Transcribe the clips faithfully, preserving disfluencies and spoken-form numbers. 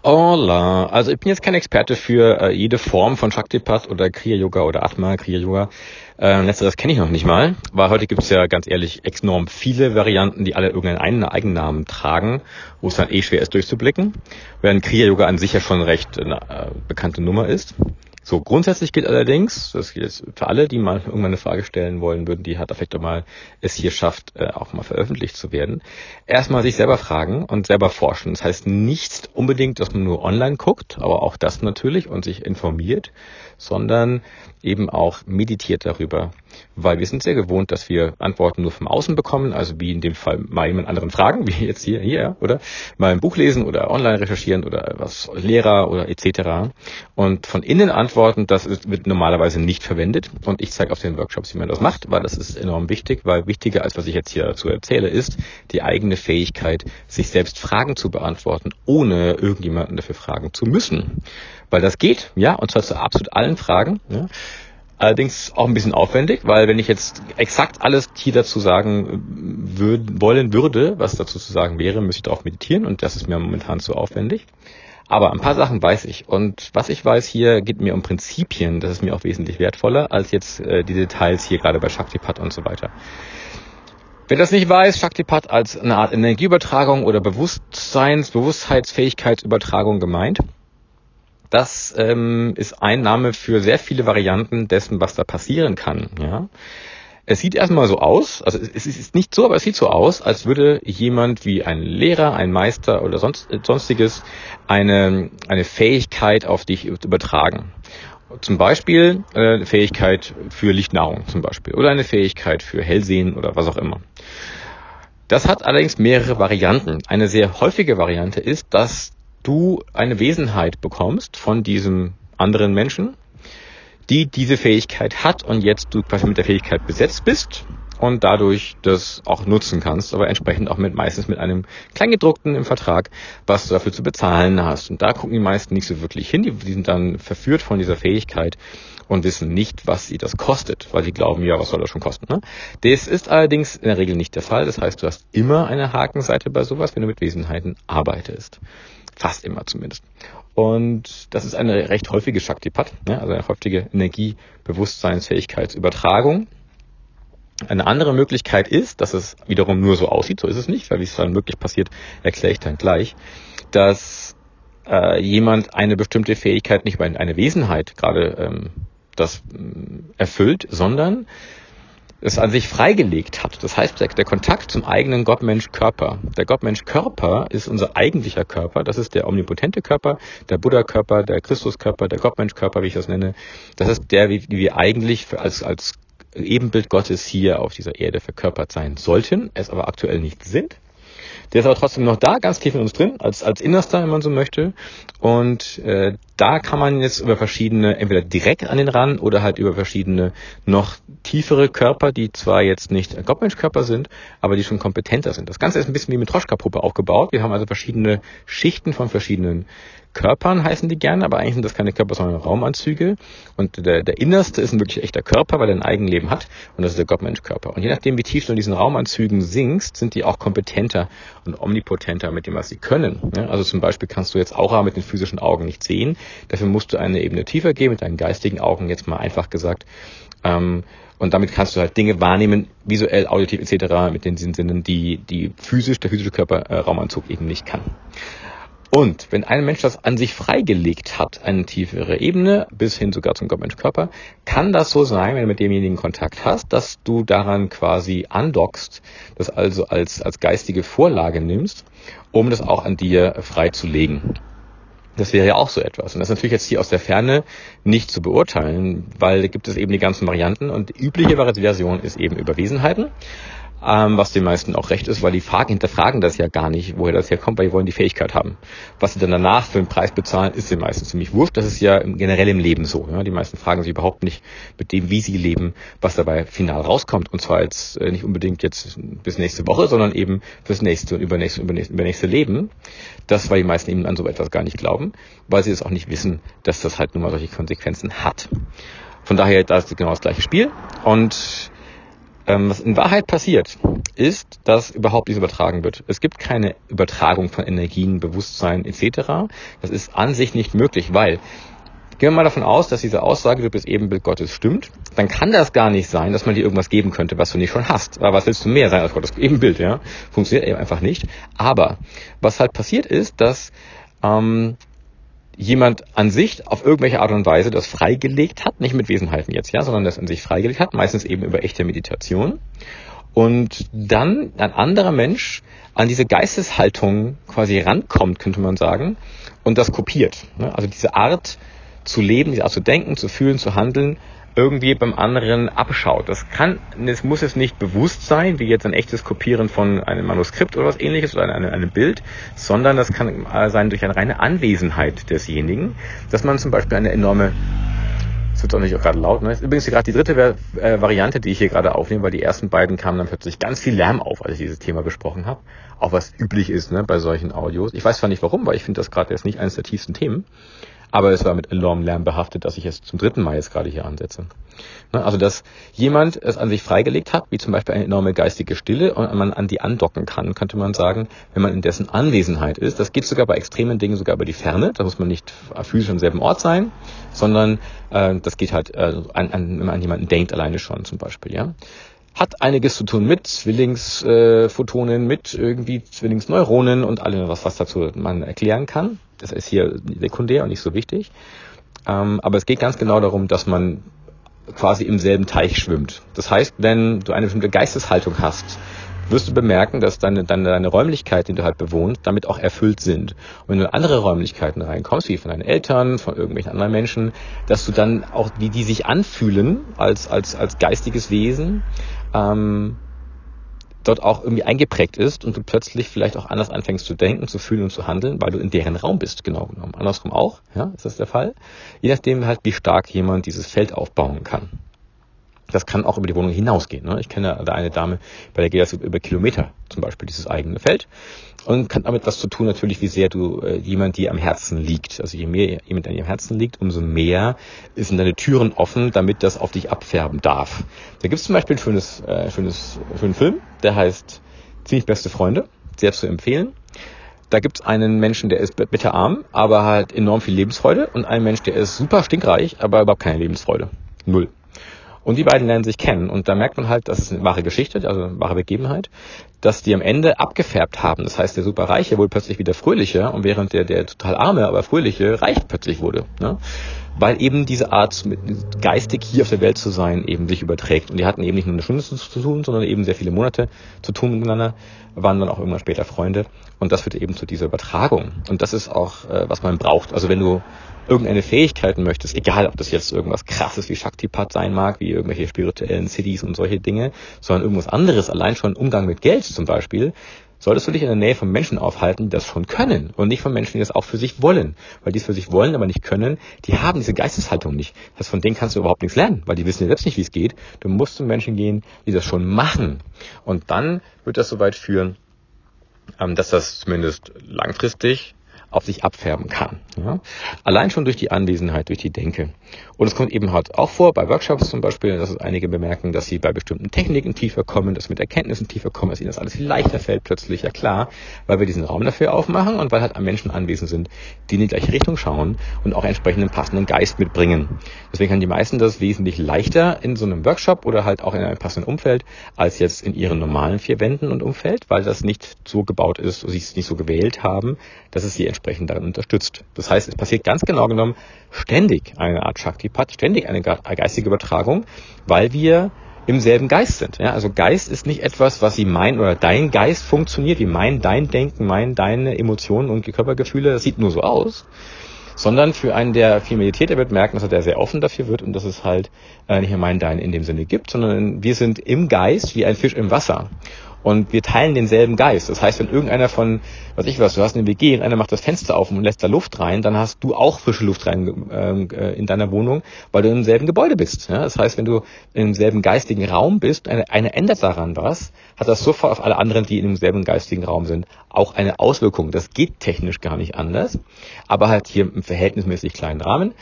Hola, also ich bin jetzt kein Experte für äh, jede Form von Shaktipat oder Kriya Yoga oder Atma Kriya Yoga. Äh, letzteres kenne ich noch nicht mal, weil heute gibt es ja ganz ehrlich enorm viele Varianten, die alle irgendeinen Eigennamen tragen, wo es dann eh schwer ist durchzublicken, während Kriya Yoga an sich ja schon recht eine äh, bekannte Nummer ist. So, grundsätzlich gilt allerdings, das gilt jetzt für alle, die mal irgendwann eine Frage stellen wollen würden, die hat vielleicht auch mal es hier schafft, äh, auch mal veröffentlicht zu werden, erstmal sich selber fragen und selber forschen. Das heißt nicht unbedingt, dass man nur online guckt, aber auch das natürlich und sich informiert, sondern eben auch meditiert darüber. Weil wir sind sehr gewohnt, dass wir Antworten nur vom Außen bekommen, also wie in dem Fall mal jemand anderen fragen, wie jetzt hier, hier, oder mal ein Buch lesen oder online recherchieren oder was Lehrer oder et cetera. Und von innen antworten, das ist, wird normalerweise nicht verwendet. Und ich zeige auf den Workshops, wie man das macht, weil das ist enorm wichtig, weil wichtiger als was ich jetzt hier dazu erzähle, ist die eigene Fähigkeit, sich selbst Fragen zu beantworten, ohne irgendjemanden dafür fragen zu müssen. Weil das geht, ja, und zwar zu absolut allen Fragen, ja. Allerdings auch ein bisschen aufwendig, weil wenn ich jetzt exakt alles hier dazu sagen würd, wollen würde, was dazu zu sagen wäre, müsste ich darauf meditieren und das ist mir momentan zu aufwendig. Aber ein paar Sachen weiß ich und was ich weiß hier geht mir um Prinzipien, das ist mir auch wesentlich wertvoller als jetzt äh, die Details hier gerade bei Shaktipat und so weiter. Wer das nicht weiß, Shaktipat als eine Art Energieübertragung oder Bewusstseins-, Bewusstheitsfähigkeitsübertragung gemeint. Das ähm, ist ein Name für sehr viele Varianten dessen, was da passieren kann. Ja? Es sieht erstmal so aus, also es ist nicht so, aber es sieht so aus, als würde jemand wie ein Lehrer, ein Meister oder sonst, sonstiges eine, eine Fähigkeit auf dich übertragen. Zum Beispiel äh, eine Fähigkeit für Lichtnahrung zum Beispiel oder eine Fähigkeit für Hellsehen oder was auch immer. Das hat allerdings mehrere Varianten. Eine sehr häufige Variante ist, dass du eine Wesenheit bekommst von diesem anderen Menschen, die diese Fähigkeit hat und jetzt du quasi mit der Fähigkeit besetzt bist und dadurch das auch nutzen kannst, aber entsprechend auch mit meistens mit einem Kleingedruckten im Vertrag, was du dafür zu bezahlen hast. Und da gucken die meisten nicht so wirklich hin, die, die sind dann verführt von dieser Fähigkeit und wissen nicht, was sie das kostet, weil sie glauben, ja, was soll das schon kosten, ne? Das ist allerdings in der Regel nicht der Fall. Das heißt, du hast immer eine Hakenseite bei sowas, wenn du mit Wesenheiten arbeitest. Fast immer zumindest. Und das ist eine recht häufige Shaktipat, ne? Also eine häufige Energie-Bewusstseinsfähigkeitsübertragung. Eine andere Möglichkeit ist, dass es wiederum nur so aussieht, so ist es nicht, weil wie es dann wirklich passiert, erkläre ich dann gleich, dass äh, jemand eine bestimmte Fähigkeit nicht über eine Wesenheit gerade ähm, das ähm, erfüllt, sondern es an sich freigelegt hat. Das heißt, der, der Kontakt zum eigenen Gottmensch-Körper. Der Gottmensch-Körper ist unser eigentlicher Körper. Das ist der omnipotente Körper, der Buddha-Körper, der Christus-Körper, der Gottmensch-Körper, wie ich das nenne. Das ist der, wie, wie wir eigentlich für, als, als Ebenbild Gottes hier auf dieser Erde verkörpert sein sollten, es aber aktuell nicht sind. Der ist aber trotzdem noch da, ganz tief in uns drin, als, als Innerster, wenn man so möchte. Und äh, da kann man jetzt über verschiedene, entweder direkt an den ran oder halt über verschiedene noch tiefere Körper, die zwar jetzt nicht Gottmenschkörper sind, aber die schon kompetenter sind. Das Ganze ist ein bisschen wie mit Troschka-Puppe aufgebaut. Wir haben also verschiedene Schichten von verschiedenen Körpern, heißen die gerne, aber eigentlich sind das keine Körper, sondern Raumanzüge. Und der, der Innerste ist ein wirklich echter Körper, weil er ein Eigenleben hat. Und das ist der Gottmenschkörper. Und je nachdem, wie tief du in diesen Raumanzügen sinkst, sind die auch kompetenter und omnipotenter mit dem, was sie können. Ja, also zum Beispiel kannst du jetzt Aura mit den physischen Augen nicht sehen. Dafür musst du eine Ebene tiefer gehen, mit deinen geistigen Augen, jetzt mal einfach gesagt. Ähm, und damit kannst du halt Dinge wahrnehmen, visuell, auditiv et cetera, mit den Sinnen, die, die physisch, der physische Körper, äh, Raumanzug eben nicht kann. Und wenn ein Mensch das an sich freigelegt hat, eine tiefere Ebene, bis hin sogar zum Gottmenschkörper, kann das so sein, wenn du mit demjenigen Kontakt hast, dass du daran quasi andockst, das also als, als geistige Vorlage nimmst, um das auch an dir freizulegen. Das wäre ja auch so etwas. Und das ist natürlich jetzt hier aus der Ferne nicht zu beurteilen, weil da gibt es eben die ganzen Varianten und die übliche Version ist eben Überwesenheiten. Ähm, was den meisten auch recht ist, weil die Fragen hinterfragen das ja gar nicht, woher das herkommt, weil die wollen die Fähigkeit haben. Was sie dann danach für den Preis bezahlen, ist den meisten ziemlich wurscht. Das ist ja generell im Leben so. Ja? Die meisten fragen sich überhaupt nicht mit dem, wie sie leben, was dabei final rauskommt. Und zwar jetzt äh, nicht unbedingt jetzt bis nächste Woche, sondern eben fürs nächste und übernächste und übernächste, übernächste Leben. Das, weil die meisten eben an so etwas gar nicht glauben, weil sie es auch nicht wissen, dass das halt nun mal solche Konsequenzen hat. Von daher, da ist genau das gleiche Spiel. Und Ähm, was in Wahrheit passiert, ist, dass überhaupt nichts übertragen wird. Es gibt keine Übertragung von Energien, Bewusstsein et cetera. Das ist an sich nicht möglich, weil, gehen wir mal davon aus, dass diese Aussage, du bist Ebenbild Gottes, stimmt, dann kann das gar nicht sein, dass man dir irgendwas geben könnte, was du nicht schon hast. Aber was willst du mehr sein als Gottes Ebenbild, ja? Funktioniert eben einfach nicht. Aber was halt passiert ist, dass ähm, jemand an sich auf irgendwelche Art und Weise das freigelegt hat, nicht mit Wesenheiten jetzt, ja, sondern das an sich freigelegt hat, meistens eben über echte Meditation. Und dann ein anderer Mensch an diese Geisteshaltung quasi rankommt, könnte man sagen, und das kopiert. Also diese Art zu leben, diese Art zu denken, zu fühlen, zu handeln, irgendwie beim anderen abschaut. Das kann, es muss es nicht bewusst sein, wie jetzt ein echtes Kopieren von einem Manuskript oder was ähnliches oder einem, einem Bild, sondern das kann sein durch eine reine Anwesenheit desjenigen, dass man zum Beispiel eine enorme, das wird auch nicht gerade laut, ne? Ist übrigens gerade die dritte äh, Variante, die ich hier gerade aufnehme, weil die ersten beiden kamen dann plötzlich ganz viel Lärm auf, als ich dieses Thema besprochen habe. Auch was üblich ist, ne, bei solchen Audios. Ich weiß zwar nicht warum, weil ich finde das gerade jetzt nicht eines der tiefsten Themen. Aber es war mit enormem Lärm behaftet, dass ich es zum dritten Mal jetzt gerade hier ansetze. Also, dass jemand es an sich freigelegt hat, wie zum Beispiel eine enorme geistige Stille, und man an die andocken kann, könnte man sagen, wenn man in dessen Anwesenheit ist. Das geht sogar bei extremen Dingen sogar über die Ferne. Da muss man nicht physisch am selben Ort sein, sondern äh, das geht halt, äh, an, an, wenn man an jemanden denkt, alleine schon zum Beispiel, ja. Hat einiges zu tun mit Zwillingsphotonen, äh, mit irgendwie Zwillingsneuronen und allem, was, was dazu man erklären kann. Das ist hier sekundär und nicht so wichtig. Ähm, aber es geht ganz genau darum, dass man quasi im selben Teich schwimmt. Das heißt, wenn du eine bestimmte Geisteshaltung hast, wirst du bemerken, dass deine, deine, deine Räumlichkeiten, die du halt bewohnst, damit auch erfüllt sind. Und wenn du in andere Räumlichkeiten reinkommst, wie von deinen Eltern, von irgendwelchen anderen Menschen, dass du dann auch, wie die sich anfühlen als, als, als geistiges Wesen, ähm, dort auch irgendwie eingeprägt ist und du plötzlich vielleicht auch anders anfängst zu denken, zu fühlen und zu handeln, weil du in deren Raum bist, genau genommen. Andersrum auch, ja, ist das der Fall. Je nachdem halt, wie stark jemand dieses Feld aufbauen kann. Das kann auch über die Wohnung hinausgehen. Ne? Ich kenne da eine Dame, bei der geht das über Kilometer zum Beispiel, dieses eigene Feld. Und kann damit was zu tun, natürlich, wie sehr du äh, jemand dir am Herzen liegt. Also je mehr jemand an ihrem Herzen liegt, umso mehr sind deine Türen offen, damit das auf dich abfärben darf. Da gibt es zum Beispiel ein schönes, äh, schönes, schönen Film, der heißt Ziemlich beste Freunde, sehr zu empfehlen. Da gibt es einen Menschen, der ist bitterarm, aber halt enorm viel Lebensfreude, und einen Mensch, der ist super stinkreich, aber überhaupt keine Lebensfreude. Null. Und die beiden lernen sich kennen. Und da merkt man halt, das ist eine wahre Geschichte, also eine wahre Begebenheit, dass die am Ende abgefärbt haben. Das heißt, der Superreiche wurde plötzlich wieder fröhlicher, und während der, der total arme, aber fröhliche reich plötzlich wurde. Ne? Weil eben diese Art, geistig hier auf der Welt zu sein, eben sich überträgt. Und die hatten eben nicht nur eine Stunde zu tun, sondern eben sehr viele Monate zu tun miteinander, waren dann auch irgendwann später Freunde. Und das führte eben zu dieser Übertragung. Und das ist auch, äh, was man braucht. Also wenn du irgendeine Fähigkeiten möchtest, egal ob das jetzt irgendwas krasses wie Shaktipat sein mag, wie irgendwelche spirituellen Cities und solche Dinge, sondern irgendwas anderes, allein schon Umgang mit Geld zum Beispiel, solltest du dich in der Nähe von Menschen aufhalten, die das schon können, und nicht von Menschen, die das auch für sich wollen. Weil die es für sich wollen, aber nicht können, die haben diese Geisteshaltung nicht. Das heißt, von denen kannst du überhaupt nichts lernen, weil die wissen ja selbst nicht, wie es geht. Du musst zu Menschen gehen, die das schon machen. Und dann wird das so weit führen, dass das zumindest langfristig auf sich abfärben kann. Ja? Allein schon durch die Anwesenheit, durch die Denke. Und es kommt eben halt auch vor, bei Workshops zum Beispiel, dass einige bemerken, dass sie bei bestimmten Techniken tiefer kommen, dass sie mit Erkenntnissen tiefer kommen, dass ihnen das alles viel leichter fällt plötzlich. Ja klar, weil wir diesen Raum dafür aufmachen und weil halt Menschen anwesend sind, die in die gleiche Richtung schauen und auch entsprechenden passenden Geist mitbringen. Deswegen kann die meisten das wesentlich leichter in so einem Workshop oder halt auch in einem passenden Umfeld, als jetzt in ihren normalen vier Wänden und Umfeld, weil das nicht so gebaut ist, sie es nicht so gewählt haben, dass es sie entsprechend darin unterstützt. Das heißt, es passiert ganz genau genommen ständig eine Art Shaktipat, ständig eine geistige Übertragung, weil wir im selben Geist sind. Ja? Also Geist ist nicht etwas, was wie mein oder dein Geist funktioniert, wie mein, dein Denken, mein, deine Emotionen und Körpergefühle, das sieht nur so aus, sondern für einen, der viel meditiert, der wird merken, dass er der sehr offen dafür wird und dass es halt äh, nicht mehr mein, dein in dem Sinne gibt, sondern wir sind im Geist wie ein Fisch im Wasser. Und wir teilen denselben Geist. Das heißt, wenn irgendeiner von, was ich was, du hast eine W G und einer macht das Fenster auf und lässt da Luft rein, dann hast du auch frische Luft rein äh, in deiner Wohnung, weil du im selben Gebäude bist. Ja? Das heißt, wenn du im selben geistigen Raum bist, eine, eine ändert daran was, hat das sofort auf alle anderen, die in demselben geistigen Raum sind, auch eine Auswirkung. Das geht technisch gar nicht anders, aber halt hier im verhältnismäßig kleinen Rahmen.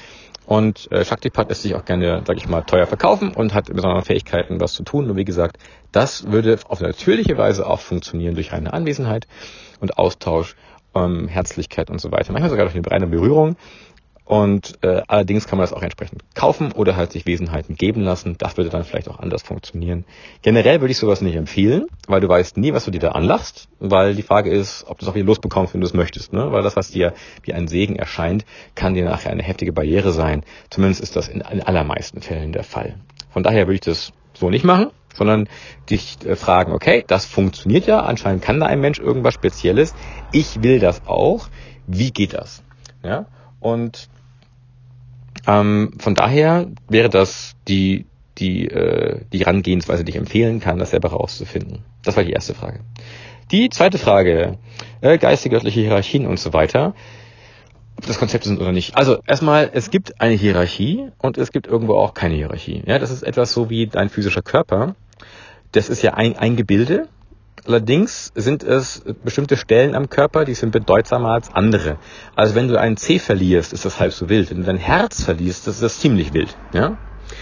Und äh, Shaktipat lässt sich auch gerne, sag ich mal, teuer verkaufen und hat besondere Fähigkeiten, was zu tun. Und wie gesagt, das würde auf natürliche Weise auch funktionieren durch reine Anwesenheit und Austausch, ähm, Herzlichkeit und so weiter. Manchmal sogar durch eine reine Berührung. Und äh, allerdings kann man das auch entsprechend kaufen oder halt sich Wesenheiten geben lassen. Das würde dann vielleicht auch anders funktionieren. Generell würde ich sowas nicht empfehlen, weil du weißt nie, was du dir da anlachst, weil die Frage ist, ob du es auch wieder losbekommst, wenn du es möchtest. Ne? Weil das, was dir wie ein Segen erscheint, kann dir nachher eine heftige Barriere sein. Zumindest ist das in den allermeisten Fällen der Fall. Von daher würde ich das so nicht machen, sondern dich äh, fragen, okay, das funktioniert ja, anscheinend kann da ein Mensch irgendwas Spezielles. Ich will das auch. Wie geht das? Ja? Und Ähm, von daher wäre das die die äh, die Herangehensweise, die ich empfehlen kann, das selber herauszufinden. Das war die erste Frage. Die zweite Frage, äh, geistige, göttliche Hierarchien und so weiter, ob das Konzepte sind oder nicht. Also erstmal, es gibt eine Hierarchie und es gibt irgendwo auch keine Hierarchie. Ja, das ist etwas so wie dein physischer Körper. Das ist ja ein, ein Gebilde. Allerdings sind es bestimmte Stellen am Körper, die sind bedeutsamer als andere. Also wenn du einen Zeh verlierst, ist das halb so wild. Wenn du dein Herz verlierst, ist das ziemlich wild. Ja?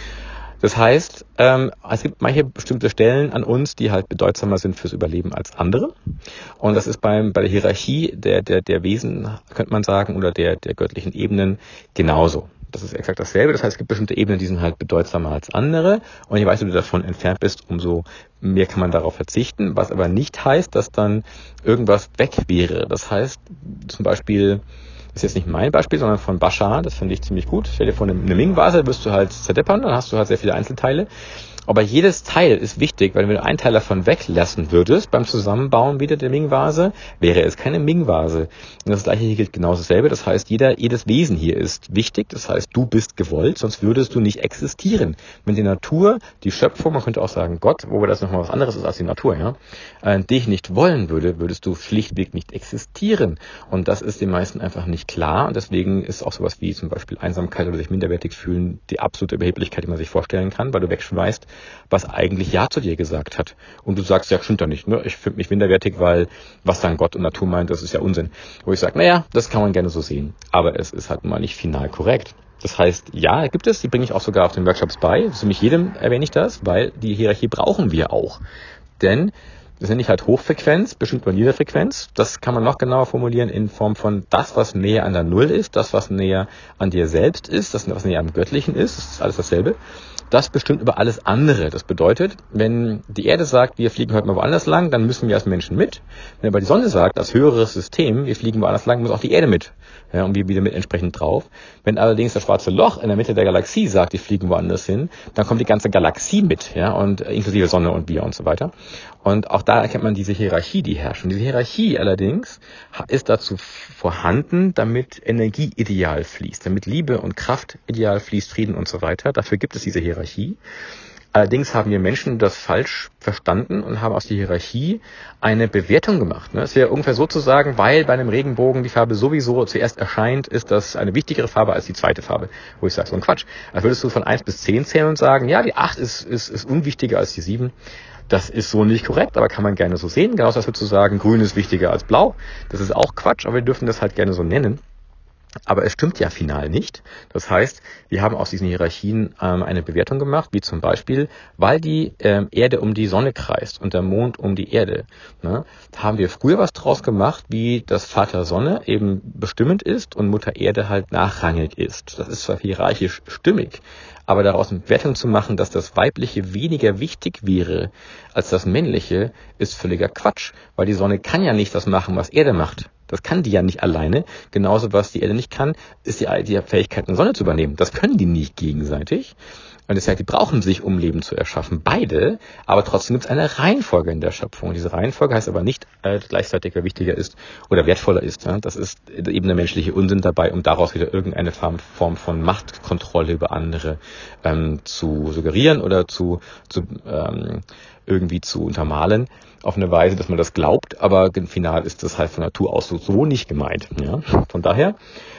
Das heißt, ähm, es gibt manche bestimmte Stellen an uns, die halt bedeutsamer sind fürs Überleben als andere. Und das ist beim, bei der Hierarchie der, der, der Wesen, könnte man sagen, oder der, der göttlichen Ebenen genauso. Das ist exakt dasselbe. Das heißt, es gibt bestimmte Ebenen, die sind halt bedeutsamer als andere. Und je weiter du davon entfernt bist, umso mehr kann man darauf verzichten. Was aber nicht heißt, dass dann irgendwas weg wäre. Das heißt, zum Beispiel, das ist jetzt nicht mein Beispiel, sondern von Bashar, das finde ich ziemlich gut. Stell dir vor, eine Ming-Vase wirst du halt zerdeppern, dann hast du halt sehr viele Einzelteile. Aber jedes Teil ist wichtig, weil wenn du einen Teil davon weglassen würdest beim Zusammenbauen wieder der Ming-Vase, wäre es keine Ming-Vase. Und das gleiche hier gilt genau dasselbe. Das heißt, jeder, jedes Wesen hier ist wichtig. Das heißt, du bist gewollt, sonst würdest du nicht existieren. Wenn die Natur, die Schöpfung, man könnte auch sagen Gott, wobei das nochmal was anderes ist als die Natur, ja, äh, dich nicht wollen würde, würdest du schlichtweg nicht existieren. Und das ist den meisten einfach nicht klar. Und deswegen ist auch sowas wie zum Beispiel Einsamkeit oder sich minderwertig fühlen die absolute Überheblichkeit, die man sich vorstellen kann, weil du wegschmeißt, was eigentlich Ja zu dir gesagt hat. Und du sagst, ja, stimmt doch nicht, ne? Ich finde mich minderwertig, weil was dann Gott und Natur meint, das ist ja Unsinn. Wo ich sage, naja, das kann man gerne so sehen. Aber es ist halt mal nicht final korrekt. Das heißt, ja, gibt es, die bringe ich auch sogar auf den Workshops bei. Zu nicht jedem erwähne ich das, weil die Hierarchie brauchen wir auch. Denn das nenne ich halt Hochfrequenz, bestimmt nur Niederfrequenz. Das kann man noch genauer formulieren in Form von das, was näher an der Null ist, das, was näher an dir selbst ist, das, was näher am Göttlichen ist. Das ist alles dasselbe. Das bestimmt über alles andere. Das bedeutet, wenn die Erde sagt, wir fliegen heute mal woanders lang, dann müssen wir als Menschen mit. Wenn aber die Sonne sagt, als höheres System, wir fliegen woanders lang, muss auch die Erde mit. Ja, und wir wieder mit entsprechend drauf. Wenn allerdings das schwarze Loch in der Mitte der Galaxie sagt, wir fliegen woanders hin, dann kommt die ganze Galaxie mit, ja, und äh, inklusive Sonne und wir und so weiter. Und auch da erkennt man diese Hierarchie, die herrscht. Und diese Hierarchie allerdings ist dazu vorhanden, damit Energie ideal fließt, damit Liebe und Kraft ideal fließt, Frieden und so weiter. Dafür gibt es diese Hierarchie. Allerdings haben wir Menschen das falsch verstanden und haben aus der Hierarchie eine Bewertung gemacht. Es wäre ungefähr so zu sagen, weil bei einem Regenbogen die Farbe sowieso zuerst erscheint, ist das eine wichtigere Farbe als die zweite Farbe. Wo ich sage, so ein Quatsch. Also würdest du von eins bis zehn zählen und sagen, ja, die acht ist, ist, ist unwichtiger als die sieben. Das ist so nicht korrekt, aber kann man gerne so sehen. Genauso als würdest du sagen, grün ist wichtiger als blau. Das ist auch Quatsch, aber wir dürfen das halt gerne so nennen. Aber es stimmt ja final nicht. Das heißt, wir haben aus diesen Hierarchien ähm, eine Bewertung gemacht, wie zum Beispiel, weil die ähm, Erde um die Sonne kreist und der Mond um die Erde, ne, haben wir früher was draus gemacht, wie das Vater Sonne eben bestimmend ist und Mutter Erde halt nachrangig ist. Das ist zwar hierarchisch stimmig, aber daraus eine Bewertung zu machen, dass das Weibliche weniger wichtig wäre als das Männliche, ist völliger Quatsch, weil die Sonne kann ja nicht das machen, was Erde macht. Das kann die ja nicht alleine. Genauso, was die Erde nicht kann, ist die, die Fähigkeit, eine Sonne zu übernehmen. Das können die nicht gegenseitig. Und das heißt, die brauchen sich, um Leben zu erschaffen. Beide, aber trotzdem gibt es eine Reihenfolge in der Schöpfung. Und diese Reihenfolge heißt aber nicht äh, gleichzeitig, wer wichtiger ist oder wertvoller ist. Ja? Das ist eben der menschliche Unsinn dabei, um daraus wieder irgendeine Form, Form von Machtkontrolle über andere ähm, zu suggerieren oder zu, zu ähm, irgendwie zu untermalen auf eine Weise, dass man das glaubt, aber im Final ist das halt von Natur aus so, so nicht gemeint. Ja? Von daher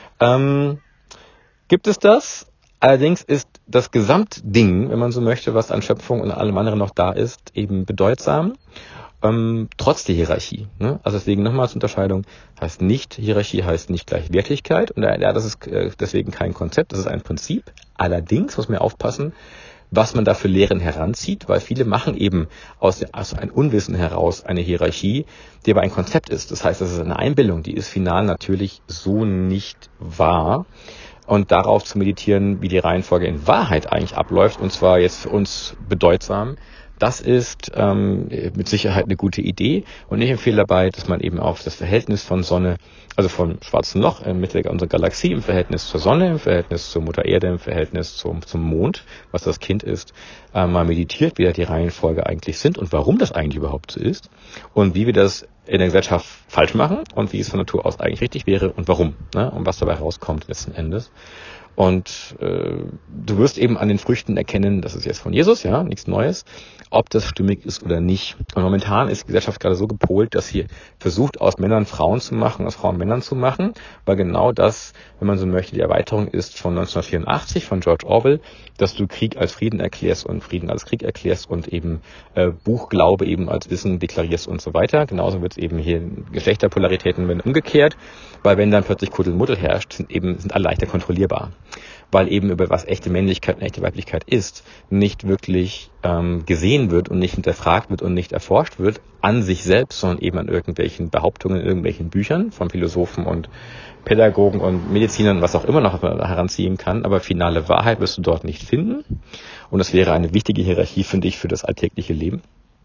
ähm, gibt es das. Allerdings ist das Gesamtding, wenn man so möchte, was an Schöpfung und allem anderen noch da ist, eben bedeutsam. ähm, trotz der Hierarchie. Ne? Also deswegen nochmals Unterscheidung, heißt nicht, Hierarchie heißt nicht gleich Wertigkeit. Und ja, das ist äh, deswegen kein Konzept, das ist ein Prinzip. Allerdings muss man aufpassen, was man da für Lehren heranzieht, weil viele machen eben aus, aus einem Unwissen heraus eine Hierarchie, die aber ein Konzept ist. Das heißt, das ist eine Einbildung, die ist final natürlich so nicht wahr. Und darauf zu meditieren, wie die Reihenfolge in Wahrheit eigentlich abläuft, und zwar jetzt für uns bedeutsam, das ist ähm, mit Sicherheit eine gute Idee. Und ich empfehle dabei, dass man eben auf das Verhältnis von Sonne, also vom schwarzen Loch in Mitte unserer Galaxie, im Verhältnis zur Sonne, im Verhältnis zur Mutter Erde, im Verhältnis zum, zum Mond, was das Kind ist, äh, mal meditiert, wie da die Reihenfolge eigentlich sind und warum das eigentlich überhaupt so ist und wie wir das in der Gesellschaft falsch machen und wie es von Natur aus eigentlich richtig wäre und warum, ne? Und was dabei rauskommt letzten Endes. Und äh, du wirst eben an den Früchten erkennen, das ist jetzt von Jesus, ja, nichts Neues, ob das stimmig ist oder nicht. Und momentan ist die Gesellschaft gerade so gepolt, dass sie versucht, aus Männern Frauen zu machen, aus Frauen Männern zu machen, weil genau das, wenn man so möchte, die Erweiterung ist von neunzehnhundertvierundachtzig, von George Orwell, dass du Krieg als Frieden erklärst und Frieden als Krieg erklärst und eben äh, Buchglaube eben als Wissen deklarierst und so weiter. Genauso wird es eben hier Geschlechterpolaritäten werden umgekehrt, weil wenn dann plötzlich Kuddelmuddel herrscht, sind eben sind alle leichter kontrollierbar. Weil eben über was echte Männlichkeit und echte Weiblichkeit ist, nicht wirklich ähm, gesehen wird und nicht hinterfragt wird und nicht erforscht wird an sich selbst, sondern eben an irgendwelchen Behauptungen in irgendwelchen Büchern von Philosophen und Pädagogen und Medizinern, was auch immer noch heranziehen kann. Aber finale Wahrheit wirst du dort nicht finden. Und das wäre eine wichtige Hierarchie, finde ich, für das alltägliche Leben.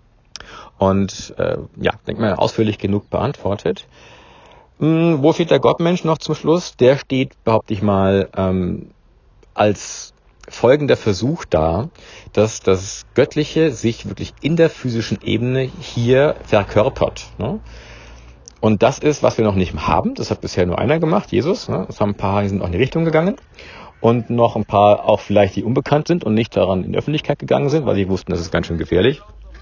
Und äh, ja, denke mal, ausführlich genug beantwortet. Hm, wo steht der Gottmensch noch zum Schluss? Der steht, behaupte ich mal, ähm, als folgender Versuch da, dass das Göttliche sich wirklich in der physischen Ebene hier verkörpert. Ne? Und das ist, was wir noch nicht haben. Das hat bisher nur einer gemacht, Jesus. Ne? Es haben ein paar, die sind auch in die Richtung gegangen. Und noch ein paar auch vielleicht, die unbekannt sind und nicht daran in die Öffentlichkeit gegangen sind, weil sie wussten, das ist ganz schön gefährlich.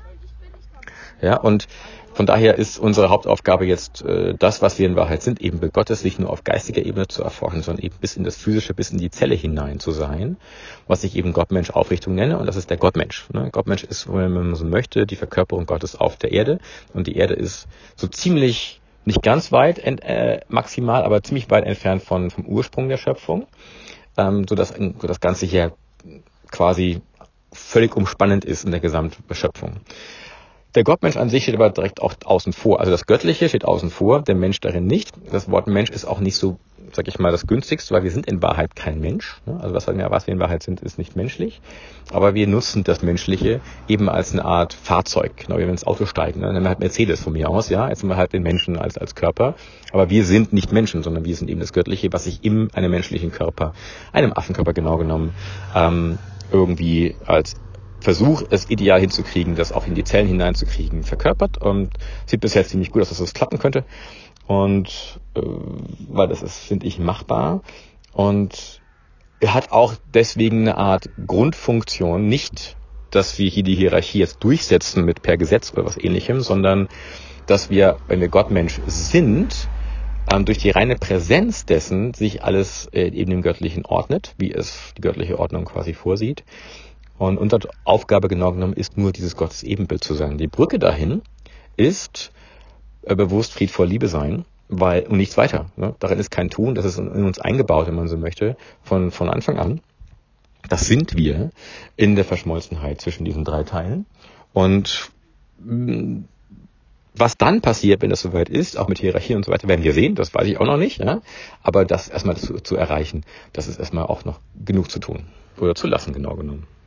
Ja, und von daher ist unsere Hauptaufgabe jetzt äh, das, was wir in Wahrheit sind, eben bei Gottes nicht nur auf geistiger Ebene zu erforschen, sondern eben bis in das Physische, bis in die Zelle hinein zu sein, was ich eben Gottmensch-Aufrichtung nenne, und das ist der Gottmensch. Ne? Gottmensch ist, wenn man so möchte, die Verkörperung Gottes auf der Erde, und die Erde ist so ziemlich, nicht ganz weit, ent, äh, maximal, aber ziemlich weit entfernt von, vom Ursprung der Schöpfung, ähm, sodass so das Ganze hier quasi völlig umspannend ist in der Gesamtschöpfung. Der Gottmensch an sich steht aber direkt auch außen vor. Also das Göttliche steht außen vor, der Mensch darin nicht. Das Wort Mensch ist auch nicht so, sag ich mal, das günstigste, weil wir sind in Wahrheit kein Mensch. Also was wir, was wir in Wahrheit sind, ist nicht menschlich. Aber wir nutzen das Menschliche eben als eine Art Fahrzeug. Genau, wenn wir ins Auto steigen, dann haben wir halt Mercedes von mir aus, ja. Jetzt haben wir halt den Menschen als, als Körper. Aber wir sind nicht Menschen, sondern wir sind eben das Göttliche, was sich in einem menschlichen Körper, einem Affenkörper genau genommen, ähm, irgendwie als Versuch, es ideal hinzukriegen, das auch in die Zellen hineinzukriegen, verkörpert, und sieht bisher ziemlich gut aus, dass das klappen könnte, und äh, weil das ist, finde ich, machbar, und er hat auch deswegen eine Art Grundfunktion, nicht, dass wir hier die Hierarchie jetzt durchsetzen mit per Gesetz oder was Ähnlichem, sondern dass wir, wenn wir Gottmensch sind, ähm, durch die reine Präsenz dessen sich alles äh, eben dem Göttlichen ordnet, wie es die göttliche Ordnung quasi vorsieht. Und unsere Aufgabe genau genommen ist nur, dieses Gottes Ebenbild zu sein. Die Brücke dahin ist äh, bewusst friedvoll Liebe sein, weil, und nichts weiter. Ne? Darin ist kein Tun, das ist in, in uns eingebaut, wenn man so möchte, von, von Anfang an. Das sind wir in der Verschmolzenheit zwischen diesen drei Teilen. Und mh, was dann passiert, wenn das soweit ist, auch mit Hierarchie und so weiter, werden wir sehen, das weiß ich auch noch nicht. Ja? Aber das erstmal zu, zu erreichen, das ist erstmal auch noch genug zu tun. Oder zu lassen, genau genommen.